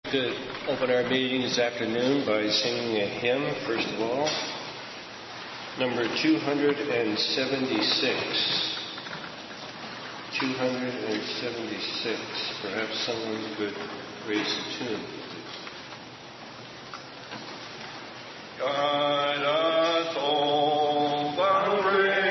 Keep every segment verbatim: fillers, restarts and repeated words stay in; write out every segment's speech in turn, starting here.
To open our meeting this afternoon by singing a hymn, first of all, number two seventy-six. two seventy-six. Perhaps someone could raise the tune. Guide us all the way.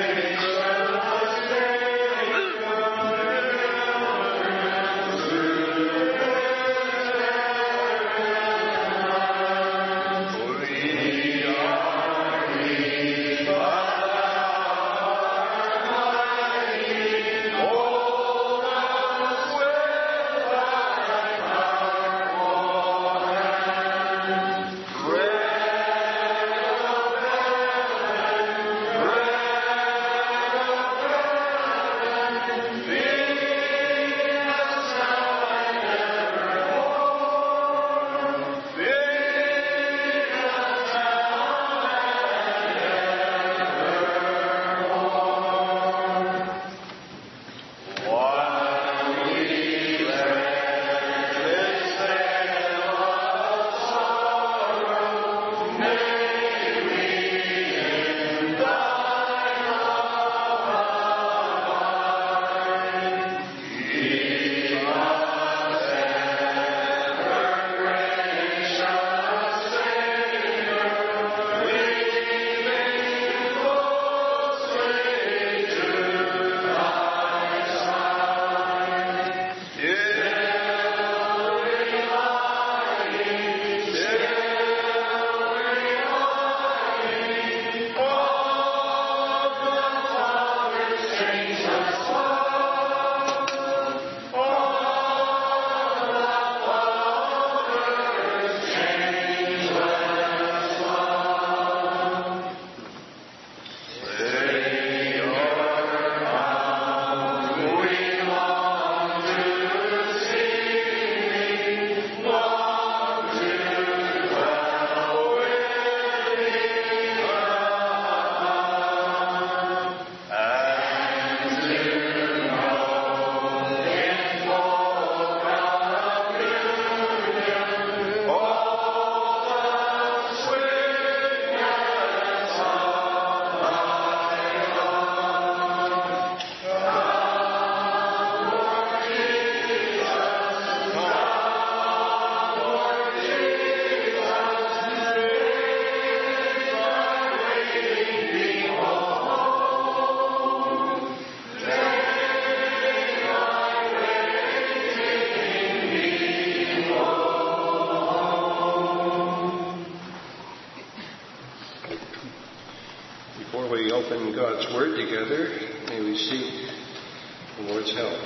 God's Word together, may we seek the Lord's help.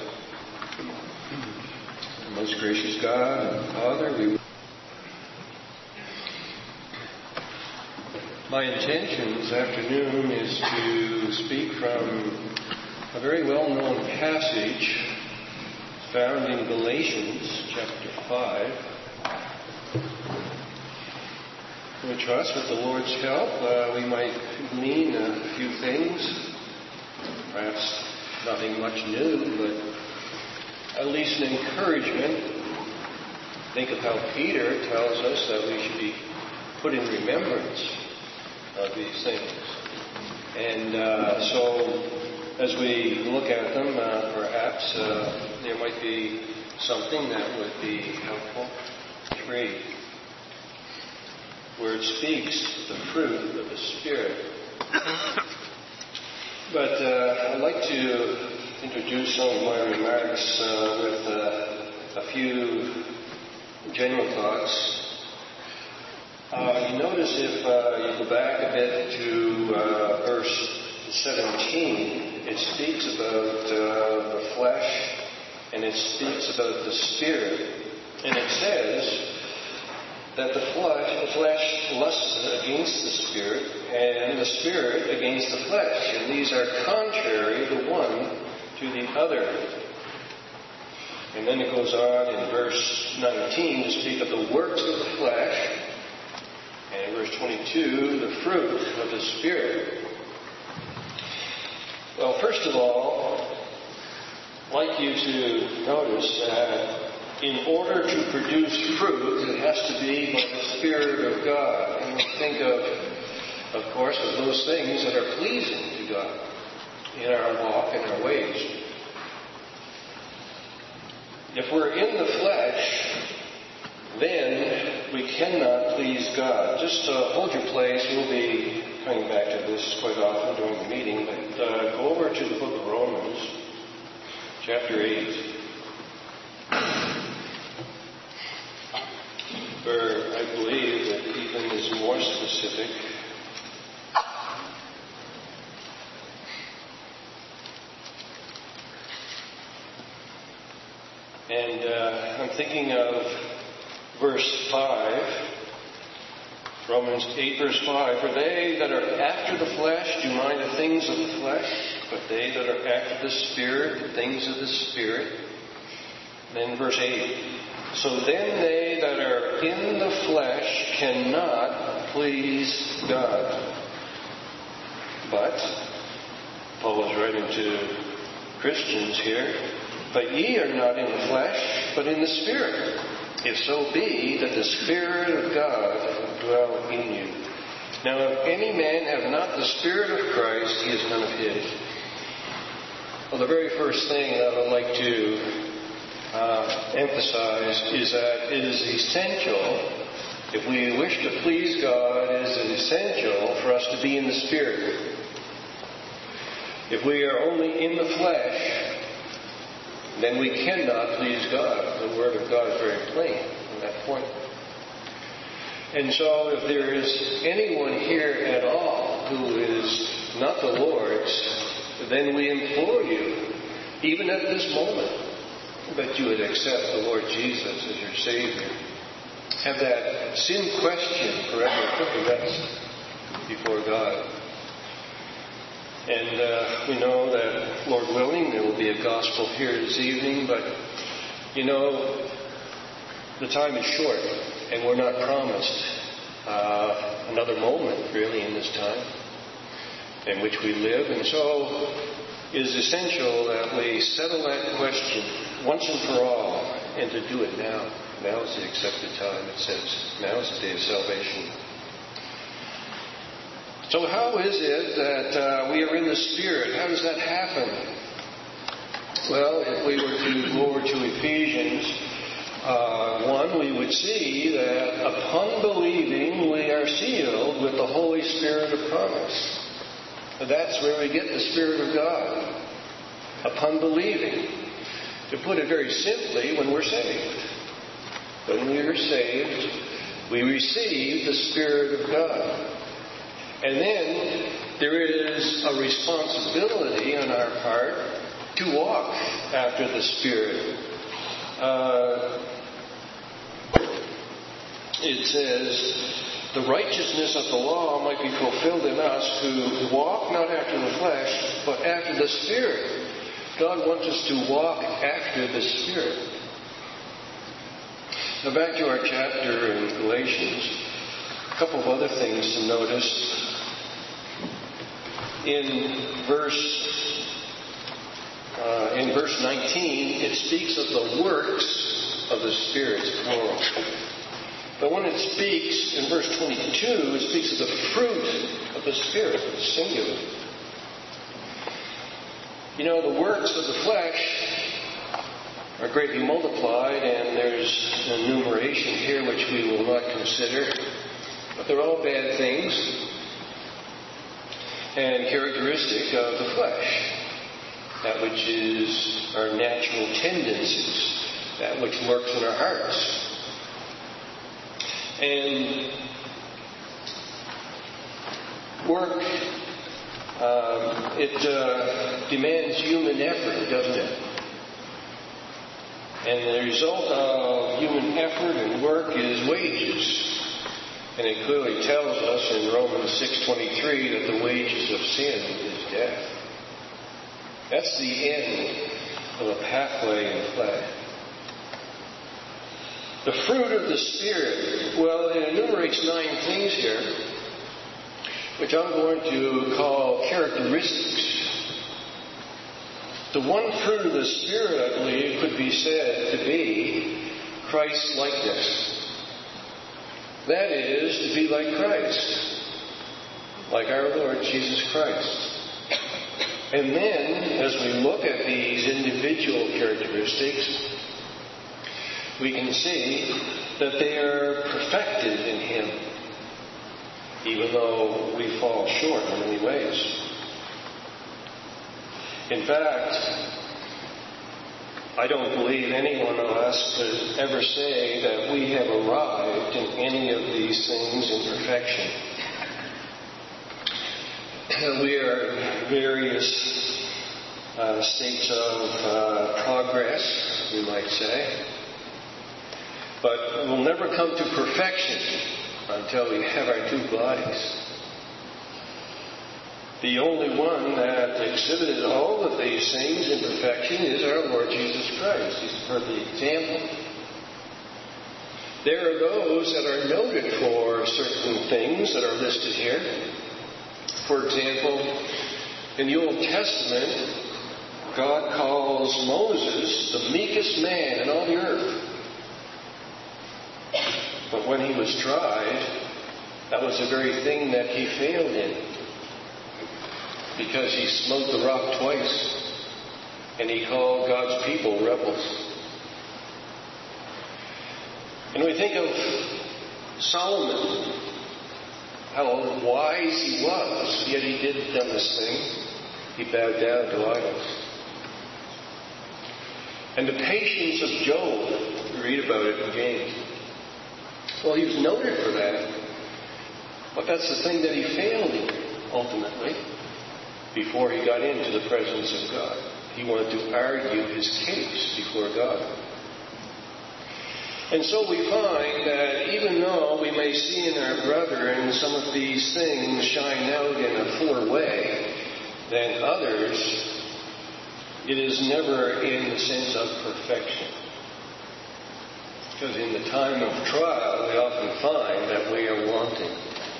Most gracious God and Father, we my intention this afternoon is to speak from a very well-known passage found in Galatians chapter five. We trust with the Lord's help uh, we might glean a few things, perhaps nothing much new, but at least an encouragement. Think of how Peter tells us that we should be put in remembrance of these things. And uh, so as we look at them, uh, perhaps uh, there might be something that would be helpful to read, where it speaks the fruit of the Spirit. But uh, I'd like to introduce some of my remarks uh, with uh, a few general thoughts. Uh, you notice if uh, you go back a bit to uh, verse seventeen, it speaks about uh, the flesh and it speaks about the Spirit. And it says that the flesh, the flesh lusts against the Spirit, and the Spirit against the flesh. And these are contrary the one to the other. And then it goes on in verse nineteen to speak of the works of the flesh, and in verse twenty-two, the fruit of the Spirit. Well, first of all, I'd like you to notice that in order to produce fruit, it has to be by the Spirit of God. And we think of, of course, of those things that are pleasing to God in our walk and our ways. If we're in the flesh, then we cannot please God. Just uh, hold your place. We'll be coming back to this quite often during the meeting. But uh, go over to the book of Romans, chapter eight, where I believe that even is more specific. And uh, I'm thinking of verse five, Romans eight, verse five. For they that are after the flesh do mind the things of the flesh, but they that are after the Spirit, the things of the Spirit. Then verse eight. So then they that are in the flesh cannot please God. But, Paul is writing to Christians here, but ye are not in the flesh, but in the Spirit, if so be that the Spirit of God dwell in you. Now, if any man have not the Spirit of Christ, he is none of his. Well, the very first thing that I would like to uh, emphasize is that it is essential, if we wish to please God, it is essential for us to be in the Spirit. If we are only in the flesh, then we cannot please God. The Word of God is very plain on that point. And so if there is anyone here at all who is not the Lord's, then we implore you, even at this moment, that you would accept the Lord Jesus as your Savior. Have that sin question forever put to rest before God. And uh, we know that, Lord willing, there will be a gospel here this evening, but, you know, the time is short, and we're not promised uh, another moment, really, in this time in which we live. And so it is essential that we settle that question once and for all, and to do it now. Now is the accepted time, it says. Now is the day of salvation. So how is it that uh, we are in the Spirit? How does that happen? Well, if we were to go over to Ephesians uh, one, we would see that upon believing we are sealed with the Holy Spirit of promise. That's where we get the Spirit of God. Upon believing. To put it very simply, when we're saved. When we are saved, we receive the Spirit of God. And then there is a responsibility on our part to walk after the Spirit. Uh, it says, the righteousness of the law might be fulfilled in us who walk not after the flesh, but after the Spirit. God wants us to walk after the Spirit. Now back to our chapter in Galatians, a couple of other things to notice. In verse uh, in verse nineteen, it speaks of the works of the Spirit, plural. But when it speaks in verse twenty-two, it speaks of the fruit of the Spirit, singular. You know, the works of the flesh are greatly multiplied, and there's an enumeration here which we will not consider. But they're all bad things and characteristic of the flesh. That which is our natural tendencies, that which works in our hearts. And work, um, it uh, demands human effort, doesn't it? And the result of human effort and work is wages. And it clearly tells us in Romans six twenty-three that the wages of sin is death. That's the end of a pathway in the flesh. The fruit of the Spirit, well, it enumerates nine things here, which I'm going to call characteristics. The one fruit of the Spirit, I believe, could be said to be Christ-likeness. That is, to be like Christ, like our Lord Jesus Christ. And then, as we look at these individual characteristics, we can see that they are perfected in Him, even though we fall short in many ways. In fact, I don't believe any one of us could ever say that we have arrived in any of these things in perfection. We are in various uh, states of uh, progress, we might say. But we'll never come to perfection until we have our two bodies. The only one that exhibited all of these things in perfection is our Lord Jesus Christ. He's the perfect example. There are those that are noted for certain things that are listed here. For example, in the Old Testament, God calls Moses the meekest man in all the earth. But when he was tried, that was the very thing that he failed in. Because he smote the rock twice, and he called God's people rebels. And we think of Solomon, how wise he was, yet he did the dumbest thing. He bowed down to idols. And the patience of Job, we read about it in James. Well, he was noted for that, but that's the thing that he failed in, ultimately. Before he got into the presence of God, he wanted to argue his case before God. And so we find that even though we may see in our brethren some of these things shine out in a fuller way than others, it is never in the sense of perfection. Because in the time of trial, we often find that we are wanting.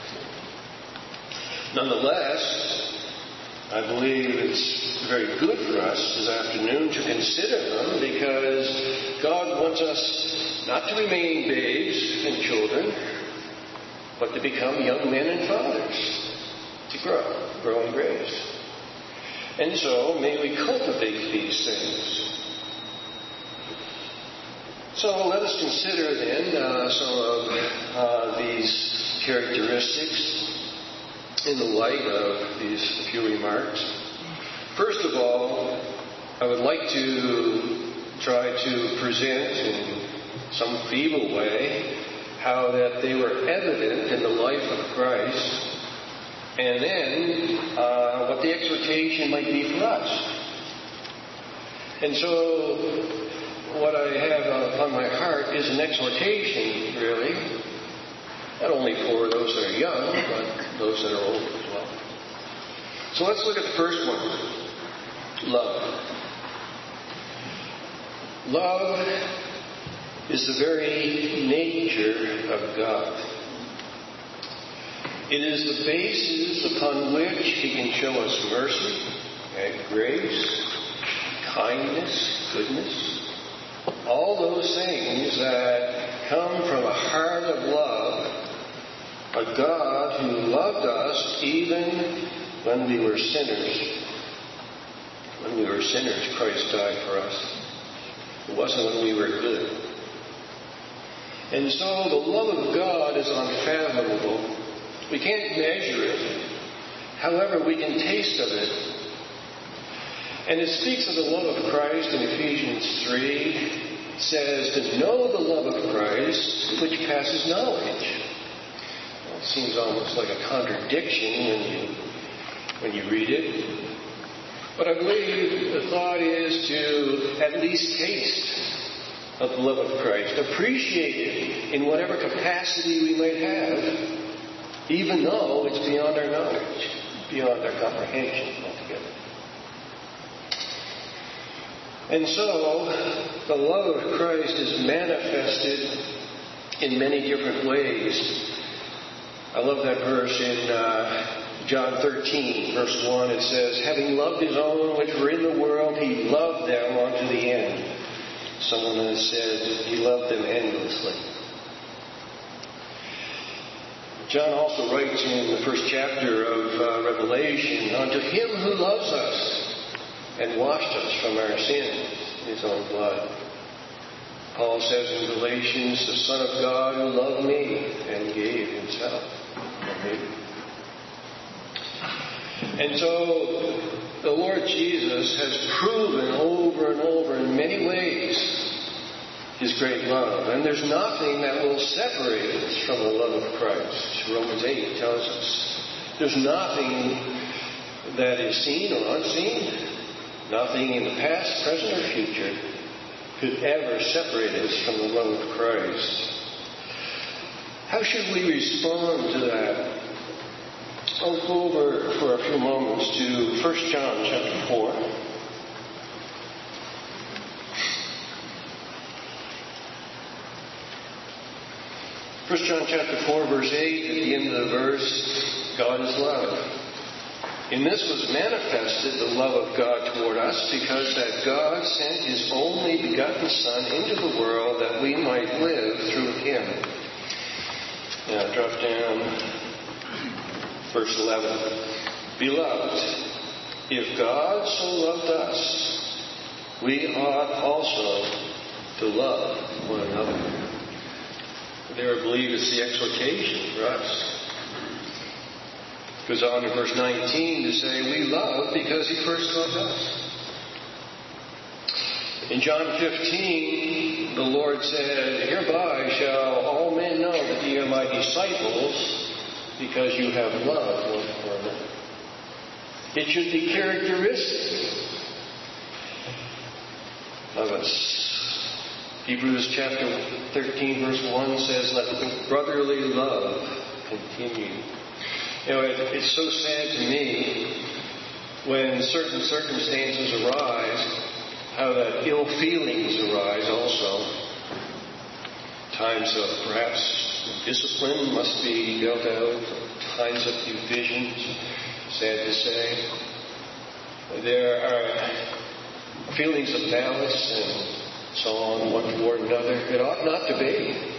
Nonetheless, I believe it's very good for us this afternoon to consider them, because God wants us not to remain babes and children, but to become young men and fathers, to grow, grow in grace. And so may we cultivate these things. So let us consider then uh, some of uh, these characteristics in the light of these few remarks. First of all, I would like to try to present in some feeble way how that they were evident in the life of Christ, and then uh, what the exhortation might be for us. And so what I have upon my heart is an exhortation, really, not only for those that are young, but those that are old as well. So let's look at the first one. Love. Love is the very nature of God. It is the basis upon which He can show us mercy and grace, kindness, goodness, all those things that come from a heart of love. A God who loved us even when we were sinners. When we were sinners, Christ died for us. It wasn't when we were good. And so the love of God is unfathomable. We can't measure it. However, we can taste of it. And it speaks of the love of Christ in Ephesians three. It says, to know the love of Christ, which passes knowledge. It seems almost like a contradiction when you when you read it. But I believe the thought is to at least taste of the love of Christ, appreciate it in whatever capacity we might have, even though it's beyond our knowledge, beyond our comprehension altogether. And so, the love of Christ is manifested in many different ways. I love that verse in uh, John thirteen, verse one. It says, having loved His own which were in the world, He loved them unto the end. Someone has said he loved them endlessly. John also writes in the first chapter of uh, Revelation, unto him who loves us and washed us from our sins in his own blood. Paul says in Galatians, the Son of God who loved me and gave himself for me. And so the Lord Jesus has proven over and over in many ways his great love. And there's nothing that will separate us from the love of Christ. Romans eight tells us there's nothing that is seen or unseen, nothing in the past, present, or future could ever separate us from the love of Christ. How should we respond to that? I'll go over for a few moments to First John chapter four. First John chapter four, verse eight, at the end of the verse, God is love. In this was manifested the love of God toward us, because that God sent his only begotten Son into the world that we might live through him. Now drop down, verse eleven. Beloved, if God so loved us, we ought also to love one another. There, I believe it's the exhortation for us. Goes on in verse nineteen to say, we love because he first loved us. In John fifteen, the Lord said, hereby shall all men know that ye are my disciples, because you have love one for another. It should be characteristic of us. Hebrews chapter thirteen, verse one says, let brotherly love continue. You know, it, it's so sad to me when certain circumstances arise, how that ill feelings arise also. Times of perhaps discipline must be dealt out, times of divisions, sad to say. There are feelings of malice and so on, one toward another. It ought not to be.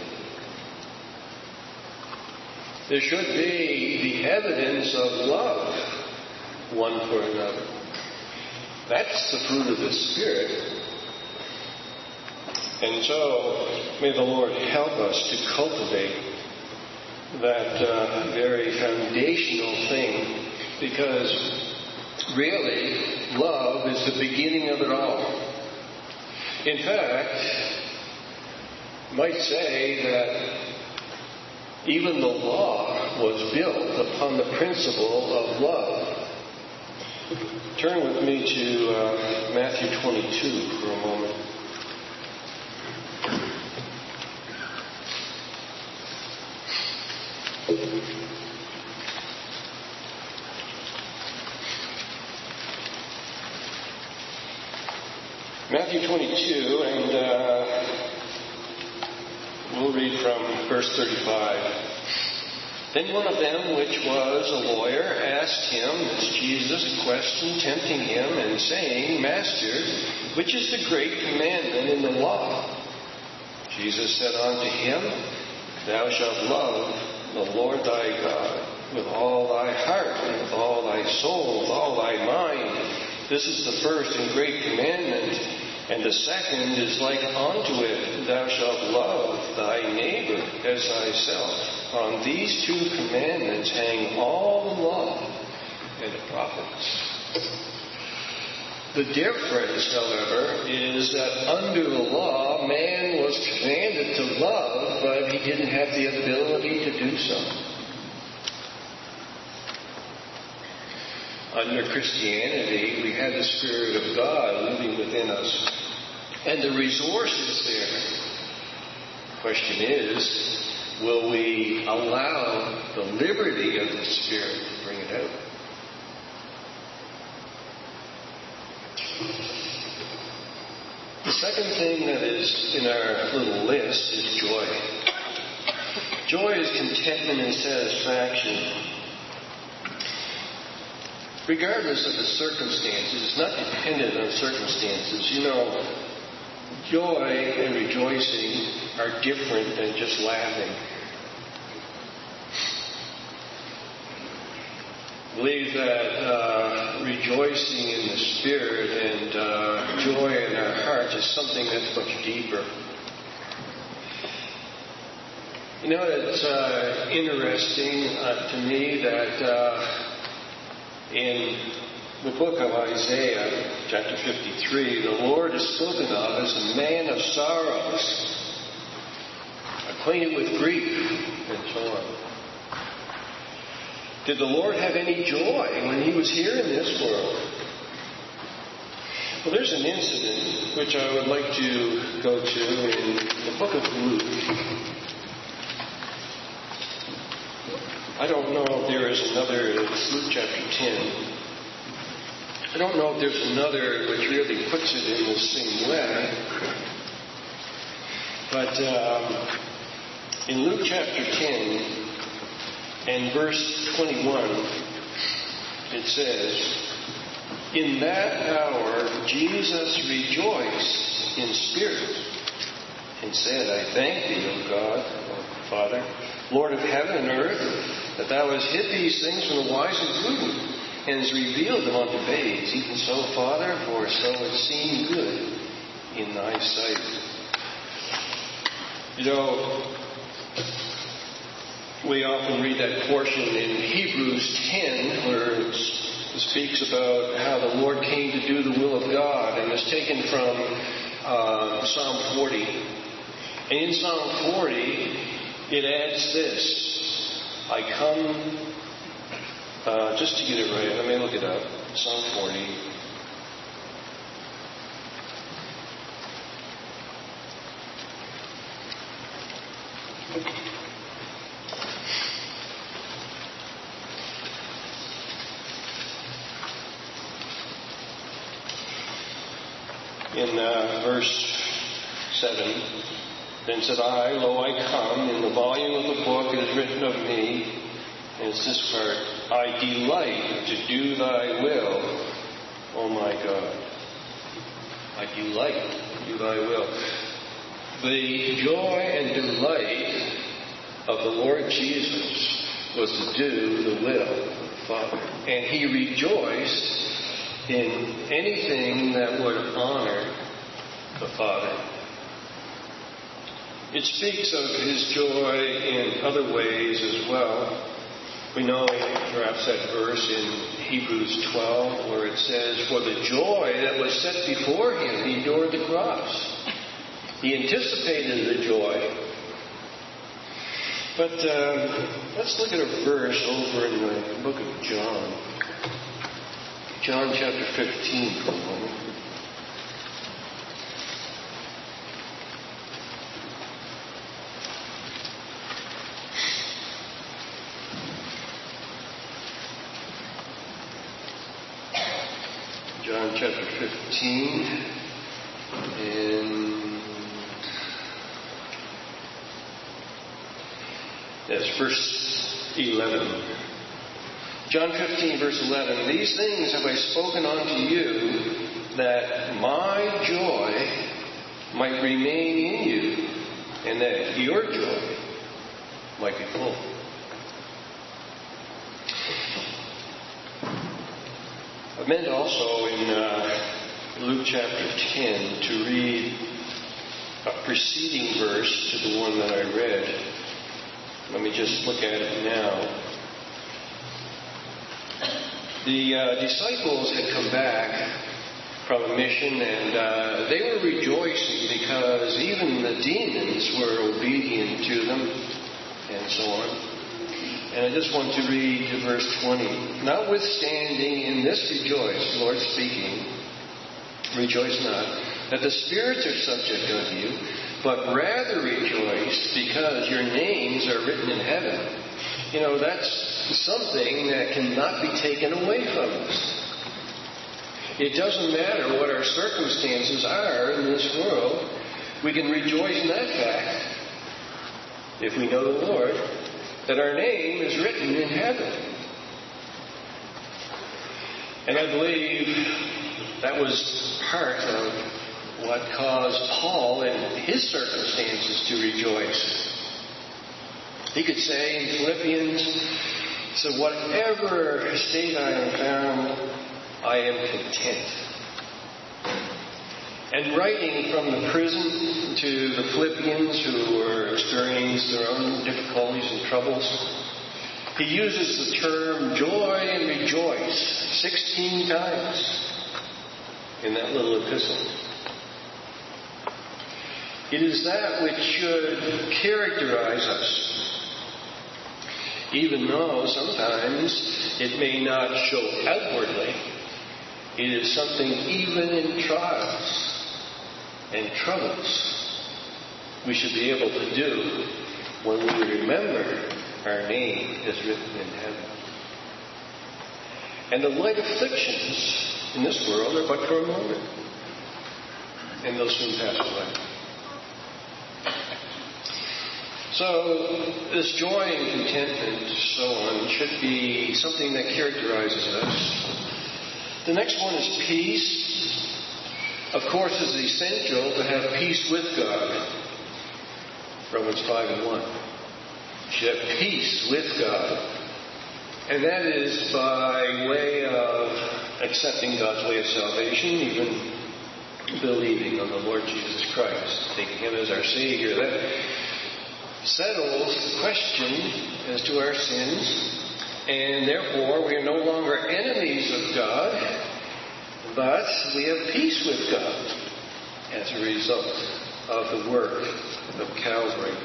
There should be the evidence of love one for another. That's the fruit of the Spirit. And so, may the Lord help us to cultivate that uh, very foundational thing, because really, love is the beginning of it all. In fact, I might say that even the law was built upon the principle of love. Turn with me to uh, Matthew twenty-two for a moment. Matthew twenty-two, and uh, we'll read from verse thirty-five. Then one of them, which was a lawyer, asked him, this Jesus, a question, tempting him, and saying, Master, which is the great commandment in the law? Jesus said unto him, Thou shalt love the Lord thy God with all thy heart, and with all thy soul, with all thy mind. This is the first and great commandment. And the second is like unto it, Thou shalt love thy neighbor as thyself. On these two commandments hang all the law and the prophets. The difference, however, is that under the law, man was commanded to love, but he didn't have the ability to do so. Under Christianity, we have the Spirit of God living within us, and the resources there. The question is, will we allow the liberty of the Spirit to bring it out? The second thing that is in our little list is joy. Joy is contentment and satisfaction. Regardless of the circumstances, it's not dependent on circumstances. You know, joy and rejoicing are different than just laughing. I believe that uh, rejoicing in the Spirit and uh, joy in our hearts is something that's much deeper. You know, it's uh, interesting uh, to me that uh, in the book of Isaiah, chapter fifty-three, the Lord is spoken of as a man of sorrows, acquainted with grief, and so on. Did the Lord have any joy when he was here in this world? Well, there's an incident which I would like to go to in the book of Luke. I don't know if there is another, it's Luke chapter ten. I don't know if there's another which really puts it in the same way. But um, in Luke chapter ten, and verse twenty-one, it says, "In that hour Jesus rejoiced in spirit, and said, I thank thee, O God, O Father, Lord of heaven and earth, that thou hast hid these things from the wise and prudent, and hast revealed them unto babes. Even so, Father, for so it seemed good in thy sight." You know, we often read that portion in Hebrews ten where it speaks about how the Lord came to do the will of God, and is taken from uh, Psalm forty. And in Psalm forty, it adds this, I come, uh, just to get it right, let me look it up, Psalm forty. In uh, verse seven, then said I, Lo, I come, in the volume of the book it is written of me, and it's this part, I delight to do thy will, O my God. I delight to do thy will. The joy and delight of the Lord Jesus was to do the will of the Father. And he rejoiced in anything that would honor the Father. It speaks of his joy in other ways as well. We know perhaps that verse in Hebrews twelve where it says, for the joy that was set before him, he endured the cross. He anticipated the joy. But uh, let's look at a verse over in the book of John. John chapter fifteen for a moment. John chapter fifteen, and that's verse eleven. John fifteen, verse eleven, these things have I spoken unto you, that my joy might remain in you, and that your joy might be full. I meant also in uh, Luke chapter ten to read a preceding verse to the one that I read. Let me just look at it now. The uh, disciples had come back from a mission, and uh, they were rejoicing because even the demons were obedient to them, and so on. And I just want to read verse twenty. Notwithstanding in this rejoice, the Lord speaking, rejoice not, that the spirits are subject unto you, but rather rejoice because your names are written in heaven. You know, that's something that cannot be taken away from us. It doesn't matter what our circumstances are in this world. We can rejoice in that fact, if we know the Lord, that our name is written in heaven. And I believe that was part of what caused Paul in his circumstances to rejoice. He could say in Philippians, so whatever state I am found, I am content. And writing from the prison to the Philippians who were experiencing their own difficulties and troubles, he uses the term joy and rejoice sixteen times in that little epistle. It is that which should characterize us, even though sometimes it may not show outwardly. It is something even in trials and troubles we should be able to do when we remember our name is written in heaven. And the light afflictions in this world are but for a moment, and they'll soon pass away. So this joy and contentment, so on, should be something that characterizes us. The next one is peace. Of course, it's essential to have peace with God. Romans five and one. You should have peace with God. And that is by way of accepting God's way of salvation, even believing on the Lord Jesus Christ, taking Him as our Savior. That settles the question as to our sins, and therefore we are no longer enemies of God, but we have peace with God as a result of the work of Calvary.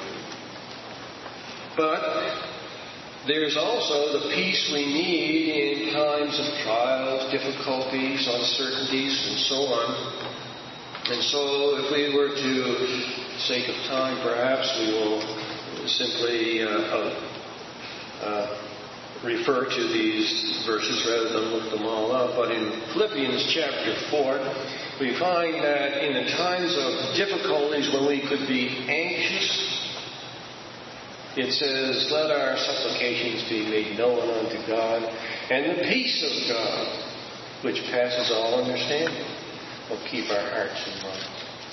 But there's also the peace we need in times of trials, difficulties, uncertainties, and so on. And so if we were to, for the sake of time, perhaps we will simply uh, uh, uh, refer to these verses rather than look them all up. But in Philippians chapter four, we find that in the times of difficulties when we could be anxious, it says, let our supplications be made known unto God, and the peace of God, which passes all understanding, will keep our hearts and minds.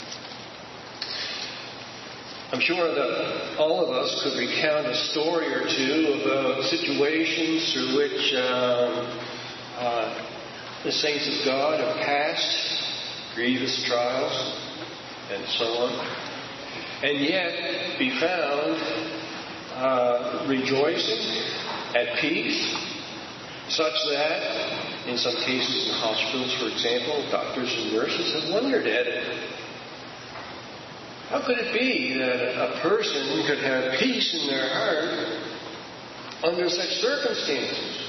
I'm sure that all of us could recount a story or two about situations through which um, uh, the saints of God have passed grievous trials and so on, and yet be found uh, rejoicing, at peace, such that in some cases in hospitals, for example, doctors and nurses have wondered at it. How could it be that a person could have peace in their heart under such circumstances?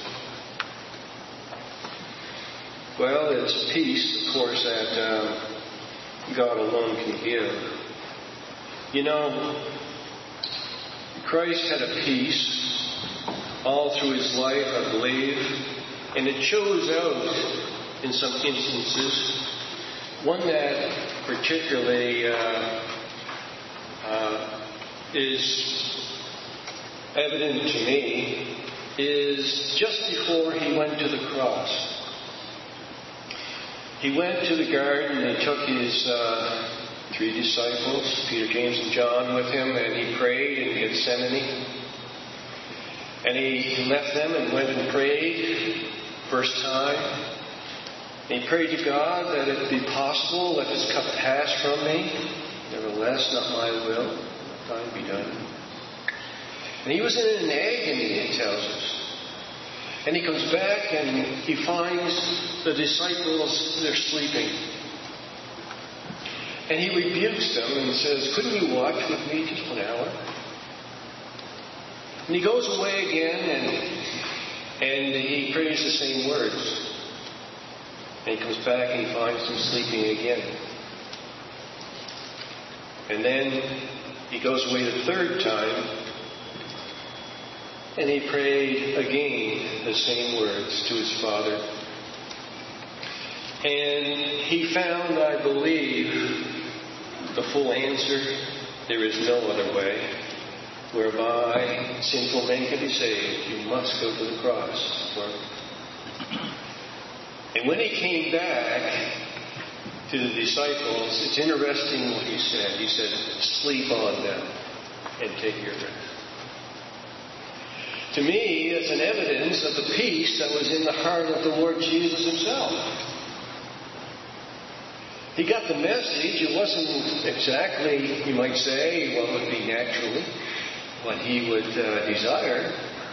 Well, it's peace, of course, that um, God alone can give. You know, Christ had a peace all through His life, I believe, and it shows out in some instances. One that particularly uh, Uh, is evident to me is just before He went to the cross. He went to the garden and He took His uh, three disciples, Peter, James, and John, with Him, and He prayed in Gethsemane. And He left them and went and prayed first time. And He prayed to God that it be possible, let this cup pass from me. Nevertheless, not my will, but thine be done. And He was in an agony, it tells us. And He comes back and He finds the disciples, they're sleeping. And He rebukes them and says, couldn't you watch with me just one hour? And He goes away again and, and He prays the same words. And He comes back and He finds them sleeping again. And then He goes away the third time, and He prayed again the same words to His Father. And He found, I believe, the full answer. There is no other way whereby sinful men can be saved. You must go to the cross. And when He came back, to the disciples, it's interesting what he said. He said, sleep on them and take your rest. To me, it's an evidence of the peace that was in the heart of the Lord Jesus himself. He got the message. It wasn't exactly, you might say, what would be naturally what he would uh, desire.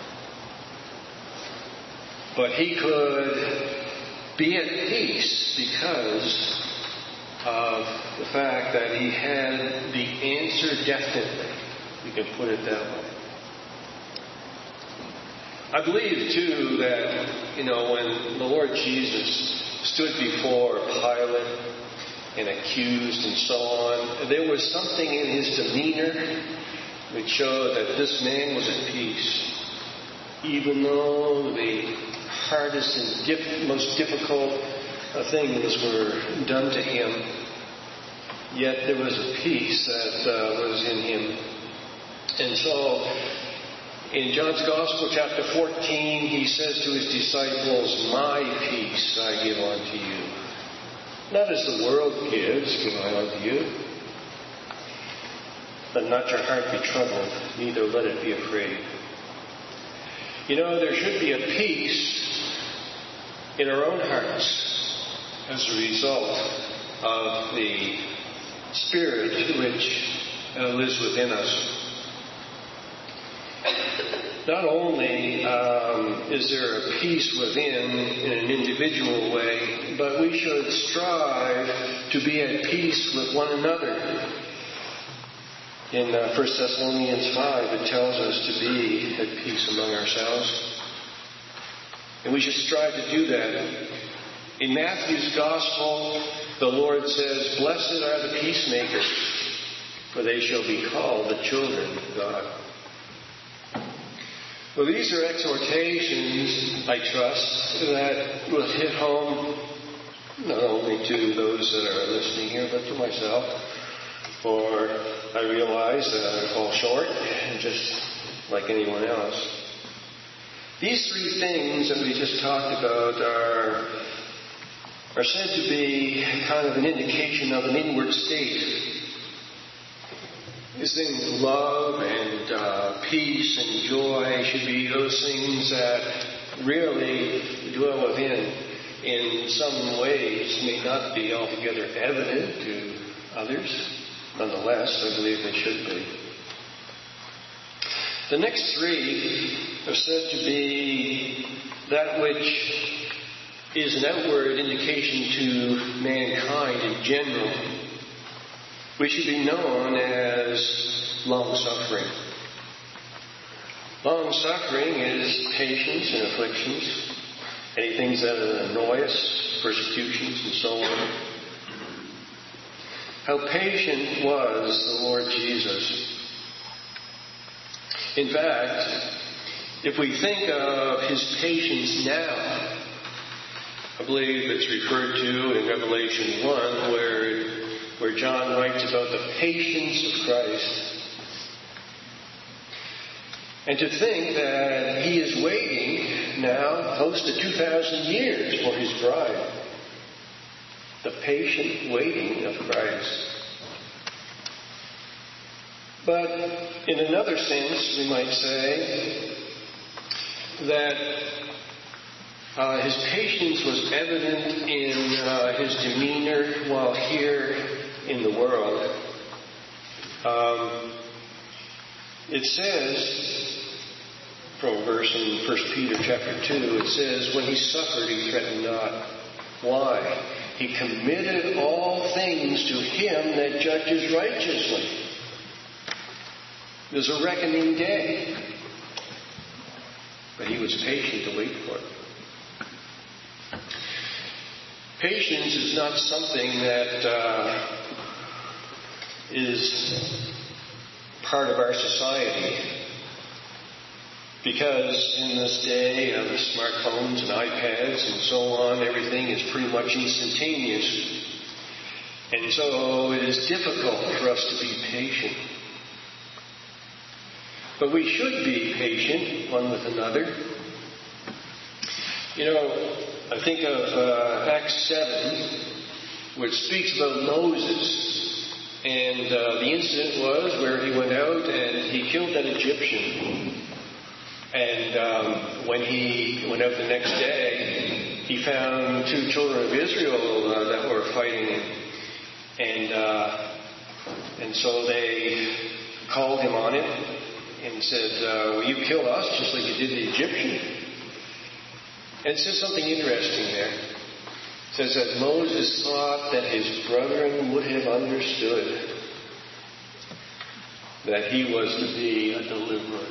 But he could be at peace because of the fact that he had the answer definitely. We can put it that way. I believe, too, that, you know, when the Lord Jesus stood before Pilate and accused and so on, there was something in his demeanor which showed that this man was at peace. Even though the hardest and diff- most difficult uh, things were done to him, yet there was a peace that uh, was in him. And so, in John's Gospel, chapter fourteen, he says to his disciples, my peace I give unto you. Not as the world gives, give I unto you. Let not your heart be troubled, neither let it be afraid. You know, there should be a peace in our own hearts as a result of the Spirit which uh, lives within us. Not only um, is there a peace within in an individual way, but we should strive to be at peace with one another. In uh, First Thessalonians five, it tells us to be at peace among ourselves. And we should strive to do that. In Matthew's Gospel, the Lord says, blessed are the peacemakers, for they shall be called the children of God. Well, these are exhortations, I trust, that will hit home not only to those that are listening here, but to myself. For I realize that I fall short, just like anyone else. These three things that we just talked about are, are said to be kind of an indication of an inward state. These things, love and uh, peace and joy, should be those things that really dwell within. In some ways, may not be altogether evident to others. Nonetheless, I believe they should be. The next three are said to be that which is an outward indication to mankind in general. We should be known as long-suffering. Long-suffering is patience in afflictions, any things that annoy us, persecutions, and so on. How patient was the Lord Jesus. In fact, if we think of his patience now, I believe it's referred to in Revelation one, where where John writes about the patience of Christ. And to think that he is waiting now close to two thousand years for his bride. The patient waiting of Christ. But in another sense, we might say that uh, his patience was evident in uh, his demeanor while here in the world. Um, it says, from a verse in First Peter chapter two, it says, when he suffered, he threatened not. Why? He committed all things to him that judges righteously. There's a reckoning day. But he was patient to wait for it. Patience is not something that uh, is part of our society. Because in this day of the smartphones and iPads and so on, everything is pretty much instantaneous. And so it is difficult for us to be patient. But we should be patient one with another. You know, I think of uh, Acts seven, which speaks about Moses. And uh, the incident was where he went out and he killed that Egyptian. And um, when he went out the next day, he found two children of Israel uh, that were fighting. And uh, and so they called him on it and said, uh, will you kill us just like you did the Egyptian? And it says something interesting there. It says that Moses thought that his brethren would have understood that he was to be a deliverer.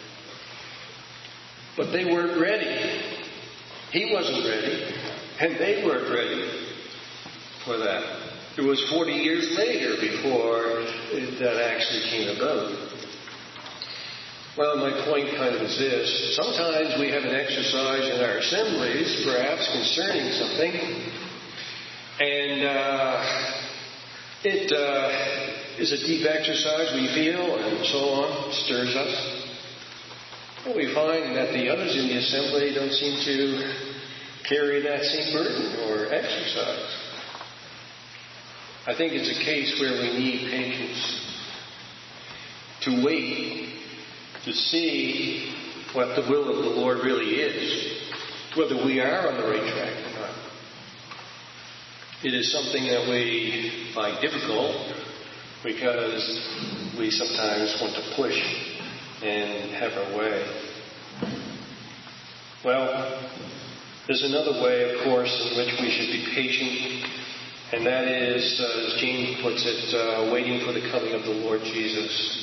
But they weren't ready. He wasn't ready, and they weren't ready for that. It was forty years later before that actually came about. Well, my point kind of is this. Sometimes we have an exercise in our assemblies, perhaps concerning something, and uh, it uh, is a deep exercise, we feel, and so on, stirs us. But we find that the others in the assembly don't seem to carry that same burden or exercise. I think it's a case where we need patience to wait to see what the will of the Lord really is, whether we are on the right track or not. It is something that we find difficult because we sometimes want to push and have our way. Well, there's another way, of course, in which we should be patient, and that is, uh, as James puts it, uh, waiting for the coming of the Lord Jesus.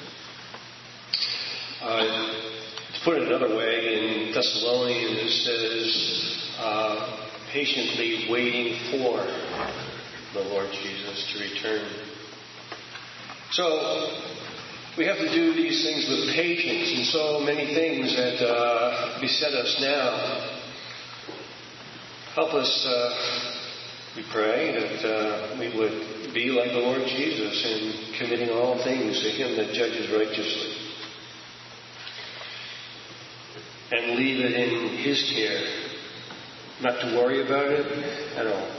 Uh, to put it another way, in Thessalonians it says, uh, patiently waiting for the Lord Jesus to return. So, we have to do these things with patience, and so many things that uh, beset us now. Help us, uh, we pray, that uh, we would be like the Lord Jesus in committing all things to Him that judges righteously. And leave it in His care, not to worry about it at all.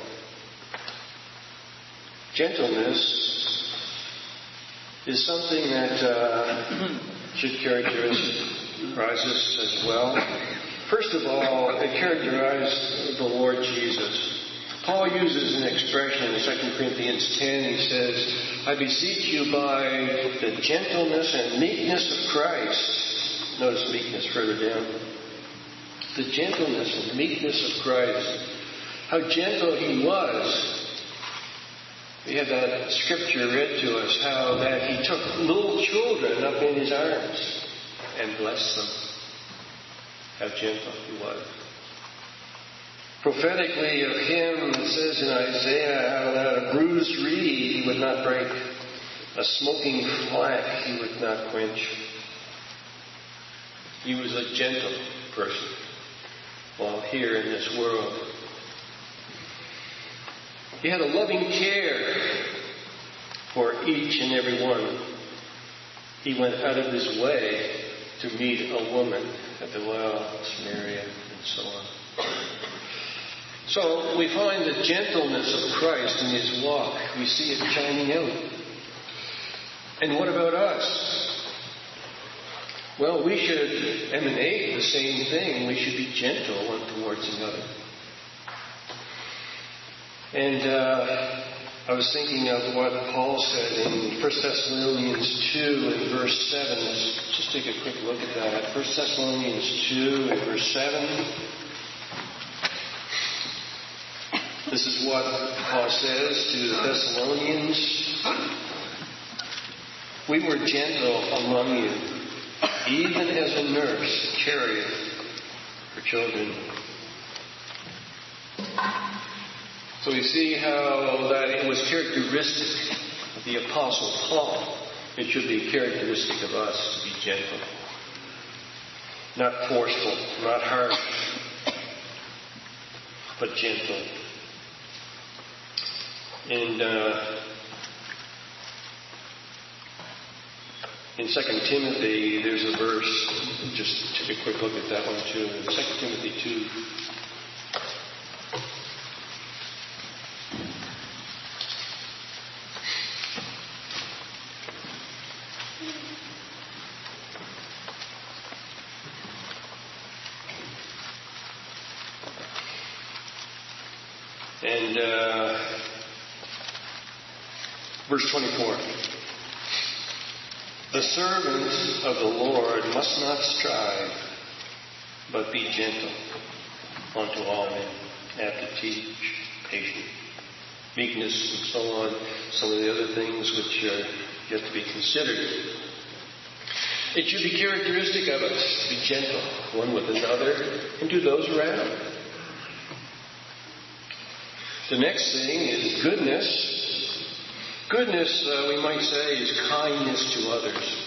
Gentleness is something that uh, should characterize us as well. First of all, it characterized the Lord Jesus. Paul uses an expression in Second Corinthians ten. He says, I beseech you by the gentleness and meekness of Christ. Notice meekness further down. The gentleness and meekness of Christ. How gentle He was. We had that scripture read to us, how that He took little children up in His arms and blessed them. How gentle He was. Prophetically of Him, it says in Isaiah, how that a bruised reed He would not break, a smoking flax He would not quench. He was a gentle person while here in this world. He had a loving care for each and every one. He went out of His way to meet a woman at the well of Samaria and so on. So we find the gentleness of Christ in His walk. We see it shining out. And what about us? Well, we should emanate the same thing. We should be gentle one towards another. And uh, I was thinking of what Paul said in First Thessalonians two and verse seven. Let's just take a quick look at that. First Thessalonians two and verse seven. This is what Paul says to the Thessalonians. We were gentle among you, even as a nurse carrieth her children. So we see how that it was characteristic of the Apostle Paul. It should be characteristic of us to be gentle. Not forceful, not harsh, but gentle. And uh, in Second Timothy, there's a verse, just take a quick look at that one too, in Second Timothy two. And uh, verse twenty-four. The servants of the Lord must not strive, but be gentle unto all men, apt to teach, patient, meekness, and so on. Some of the other things which are yet to be considered. It should be characteristic of us to be gentle one with another and to those around. The next thing is goodness. Goodness, uh, we might say, is kindness to others.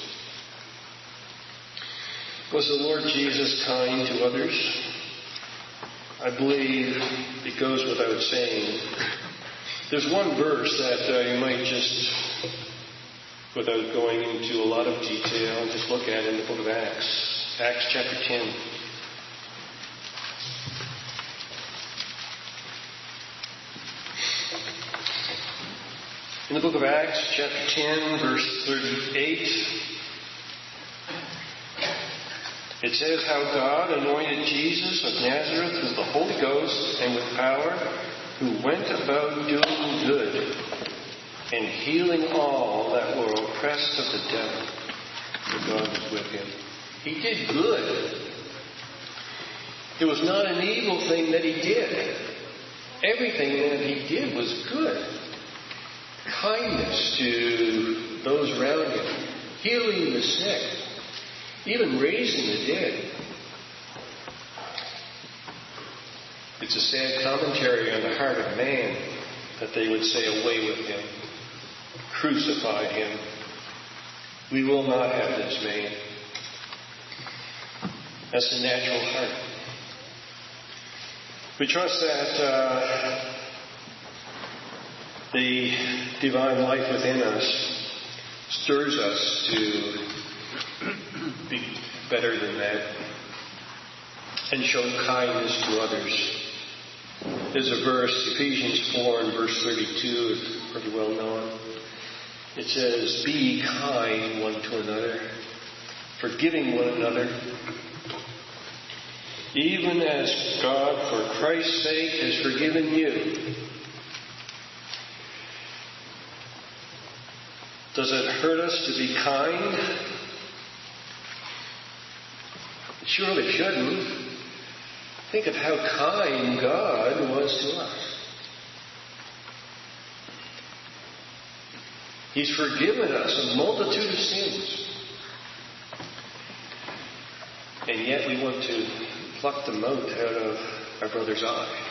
Was the Lord Jesus kind to others? I believe it goes without saying. There's one verse that uh, you might just, without going into a lot of detail, just look at in the book of Acts. Acts chapter ten. In the book of Acts, chapter ten, verse thirty-eight, it says how God anointed Jesus of Nazareth with the Holy Ghost and with power, who went about doing good and healing all that were oppressed of the devil, for God was with him. He did good. It was not an evil thing that he did. Everything that he did was good. Kindness to those around him, healing the sick, even raising the dead. It's a sad commentary on the heart of man that they would say, away with him, crucify him. We will not have this man. That's the natural heart. We trust that uh, the divine life within us stirs us to be better than that and show kindness to others. There's a verse, Ephesians four and verse thirty-two, is pretty well known. It says, be ye kind one to another, forgiving one another, even as God for Christ's sake has forgiven you. Does it hurt us to be kind? It surely shouldn't. Think of how kind God was to us. He's forgiven us a multitude of sins. And yet we want to pluck the mote out of our brother's eye.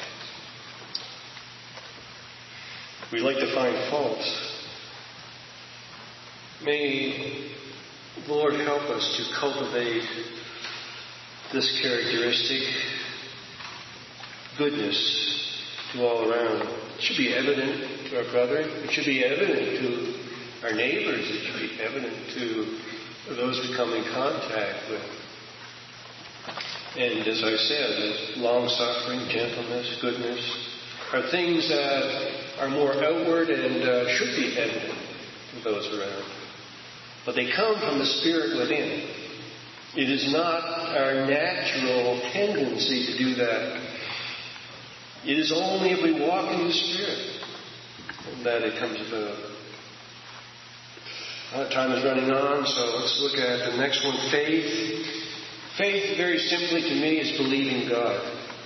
We like to find faults. May the Lord help us to cultivate this characteristic, goodness to all around. It should be evident to our brethren. It should be evident to our neighbors. It should be evident to those we come in contact with. And as I said, long-suffering, gentleness, goodness are things that are more outward and uh, should be evident to those around. But they come from the Spirit within. It is not our natural tendency to do that. It is only if we walk in the Spirit that it comes about. Our time is running on, so let's look at the next one, faith. Faith, very simply to me, is believing God.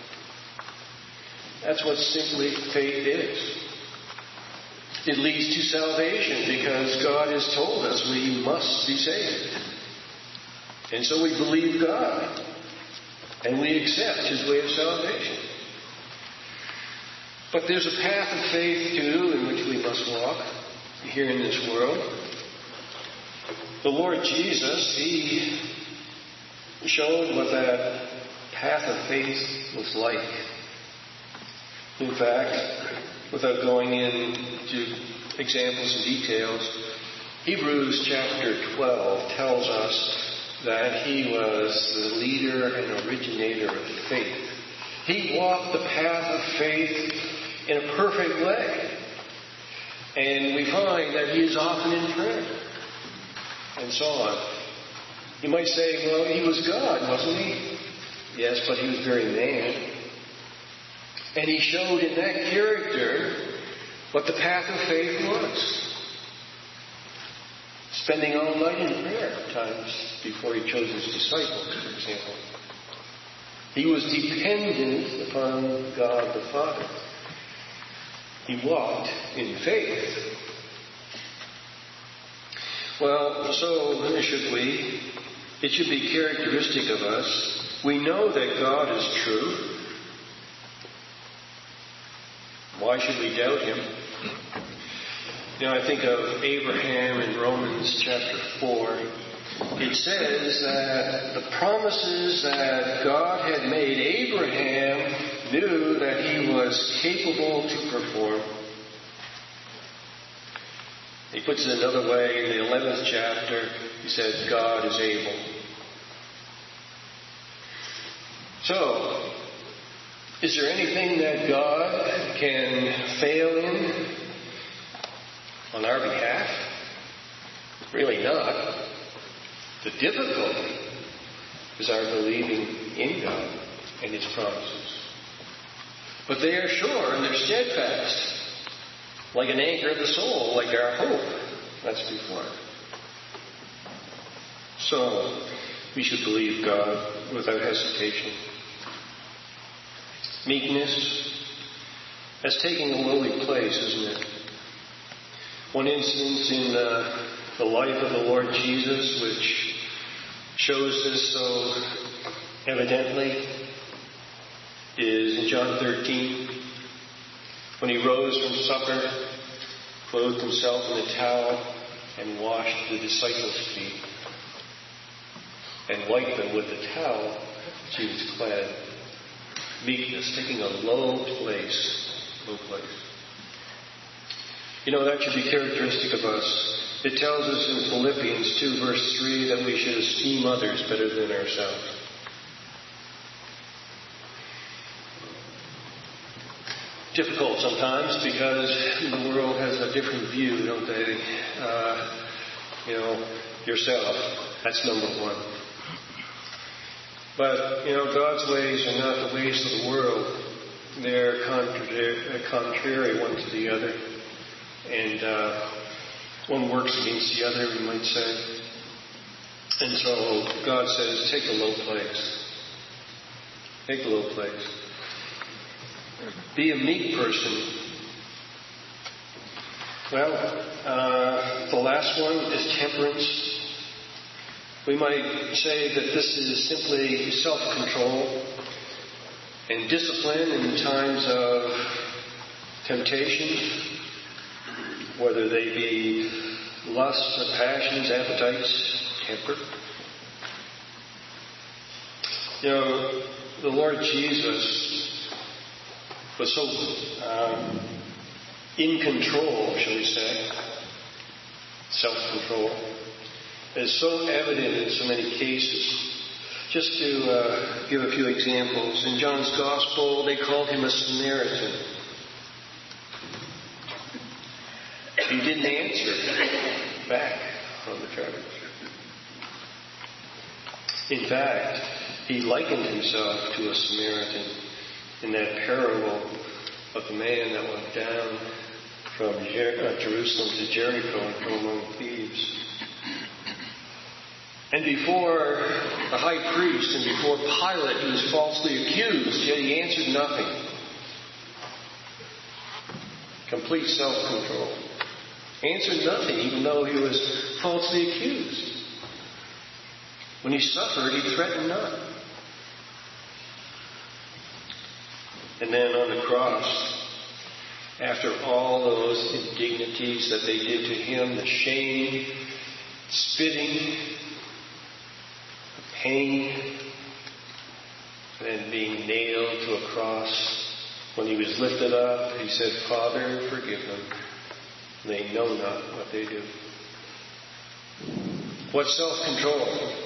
That's what simply faith is. It leads to salvation because God has told us we must be saved. And so we believe God. And we accept His way of salvation. But there's a path of faith, too, in which we must walk here in this world. The Lord Jesus, He showed what that path of faith was like. In fact, without going into examples and details, Hebrews chapter twelve tells us that he was the leader and originator of faith. He walked the path of faith in a perfect way. And we find that he is often in prayer. And so on. You might say, well, he was God, wasn't he? Yes, but he was very man. And he showed in that character what the path of faith was. Spending all night in prayer at times before he chose his disciples, for example. He was dependent upon God the Father. He walked in faith. Well, so should we. It should be characteristic of us. We know that God is true. Why should we doubt him? You know, I think of Abraham in Romans chapter four. It says that the promises that God had made Abraham knew that he was capable to perform. He puts it another way in the eleventh chapter. He said, God is able. So, is there anything that God can fail in on our behalf? Really not. The difficulty is our believing in God and his promises. But they are sure and they're steadfast. Like an anchor of the soul, like our hope. That's before it. So, we should believe God without hesitation. Meekness. That's taking a lowly place, isn't it? One instance in uh, the life of the Lord Jesus, which shows this so evidently, is in John thirteen. When he rose from supper, clothed himself in a towel, and washed the disciples' feet, and wiped them with the towel which he was clad. Meekness, taking a low place, low place. You know, that should be characteristic of us. It tells us in Philippians two, verse three, that we should esteem others better than ourselves. Difficult sometimes because the world has a different view, don't they? Uh, you know, yourself. That's number one. But, you know, God's ways are not the ways of the world. They're contrary, contrary one to the other. And uh, one works against the other, we might say. And so God says, take a low place. Take a low place. Be a meek person. Well, uh, the last one is temperance. We might say that this is simply self-control and discipline in times of temptation, whether they be lusts or passions, appetites, temper. You know, the Lord Jesus was so um, in control, shall we say, self-control, is so evident in so many cases. Just to uh, give a few examples, in John's Gospel, they called him a Samaritan. He didn't answer back on the charge. In fact, he likened himself to a Samaritan in that parable of the man that went down from Jer- uh, Jerusalem to Jericho and fell among thieves. And before the high priest and before Pilate, he was falsely accused, yet he answered nothing. Complete self-control. Answered nothing, even though he was falsely accused. When he suffered, he threatened not. And then on the cross, after all those indignities that they did to him, the shame, spitting, the pain, and being nailed to a cross, when he was lifted up, he said, Father, forgive them. They know not what they do. What self-control?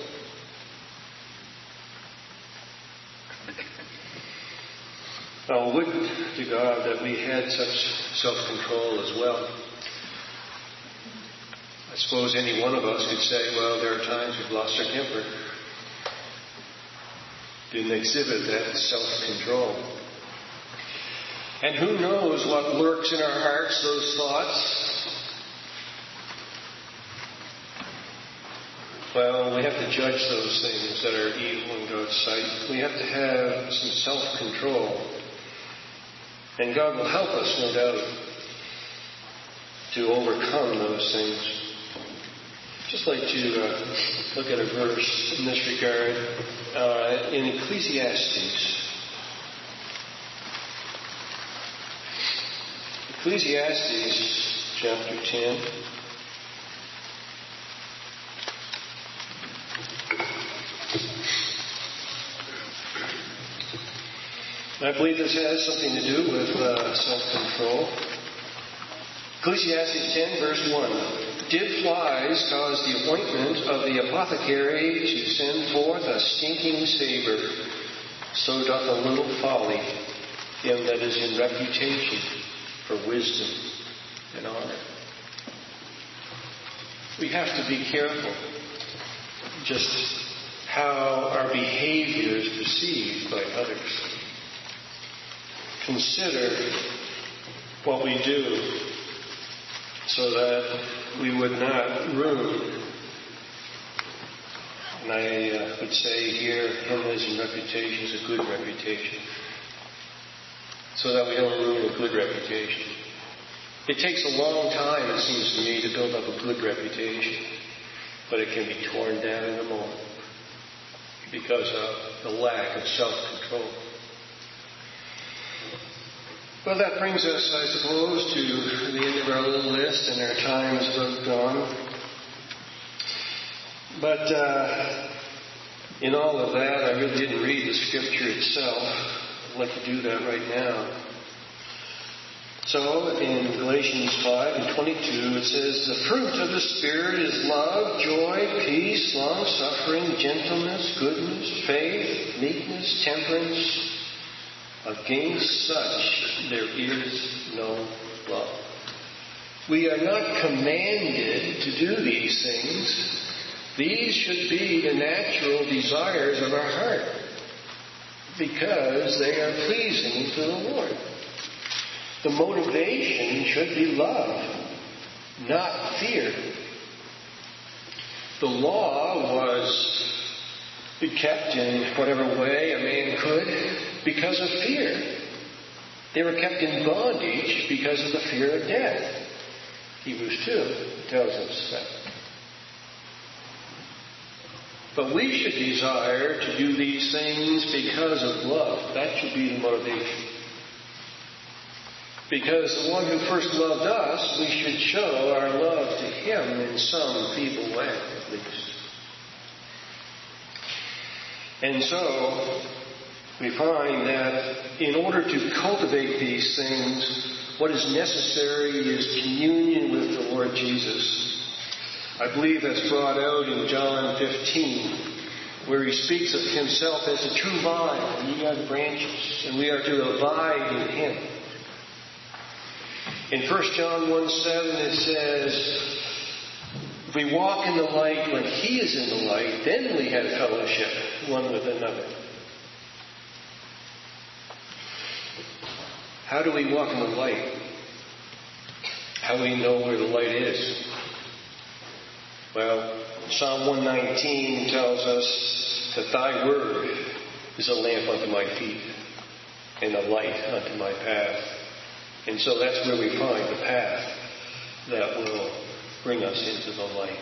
Oh, would to God that we had such self-control as well. I suppose any one of us could say, well, there are times we've lost our temper. Didn't exhibit that self-control. And who knows what lurks in our hearts, those thoughts? Well, we have to judge those things that are evil in God's sight. We have to have some self-control. And God will help us, no doubt, to overcome those things. Just like to uh, look at a verse in this regard uh, in Ecclesiastes. Ecclesiastes chapter ten. I believe this has something to do with uh, self-control. Ecclesiastes ten, verse one. Did flies cause the ointment of the apothecary to send forth a stinking savour, so doth a little folly him that is in reputation for wisdom and honor. We have to be careful just how our behavior is perceived by others. Consider what we do so that we would not ruin, and I uh, would say here, him that is in reputation is a good reputation, so that we don't ruin a good reputation. It takes a long time, it seems to me, to build up a good reputation, but it can be torn down in a moment because of the lack of self-control. Well, that brings us, I suppose, to the end of our little list, and our time is about gone. But uh, in all of that, I really didn't read the scripture itself. I'd like to do that right now. So, in Galatians five and twenty-two, it says, the fruit of the Spirit is love, joy, peace, long-suffering, gentleness, goodness, faith, meekness, temperance. Against such there is no law. We are not commanded to do these things. These should be the natural desires of our heart because they are pleasing to the Lord. The motivation should be love, not fear. The law was kept in whatever way a man could because of fear. They were kept in bondage because of the fear of death. Hebrews two tells us that. But we should desire to do these things because of love. That should be the motivation. Because the one who first loved us, we should show our love to him in some feeble way, at least. And so, we find that in order to cultivate these things, what is necessary is communion with the Lord Jesus. I believe that's brought out in John fifteen, where he speaks of himself as a true vine, and ye are the branches, and we are to abide in him. In First John one seven it says, if we walk in the light when he is in the light, then we have fellowship one with another. How do we walk in the light? How do we know where the light is? Well, Psalm one nineteen tells us that thy word is a lamp unto my feet and a light unto my path. And so that's where we find the path that will bring us into the light.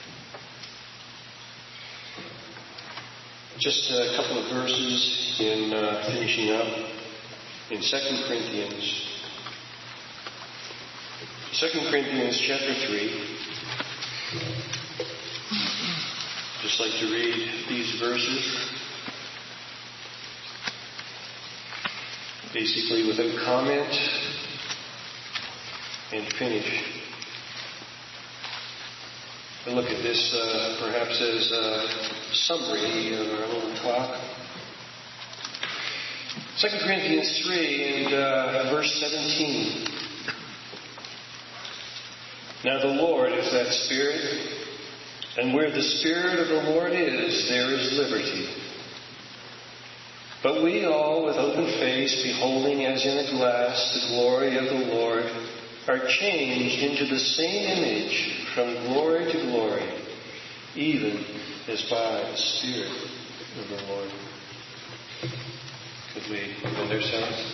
Just a couple of verses in uh, finishing up in Second Corinthians. Second Corinthians chapter three. Just like to read these verses. Basically without comment and finish. And look at this uh, perhaps as a summary of our little talk. Second Corinthians three and uh, verse seventeen. Now the Lord is that Spirit, and where the Spirit of the Lord is, there is liberty. But we all, with open face, beholding as in a glass the glory of the Lord, are changed into the same image from glory to glory, even as by the Spirit of the Lord. Could we commend ourselves?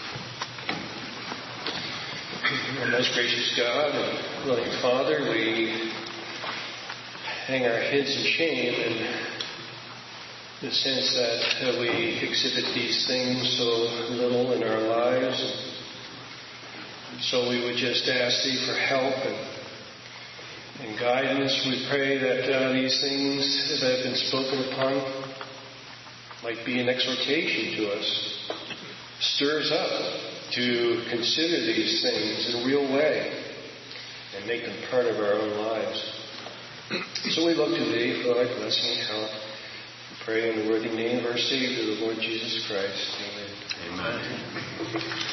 Our most gracious God and loving Father, we hang our heads in shame in the sense that uh, we exhibit these things so little in our lives. So we would just ask Thee for help and, and guidance. We pray that uh, these things that have been spoken upon might be an exhortation to us, stir us up to consider these things in a real way and make them part of our own lives. So we look to Thee for Thy blessing and help. We pray in the worthy name of our Savior, the Lord Jesus Christ. Amen. Amen.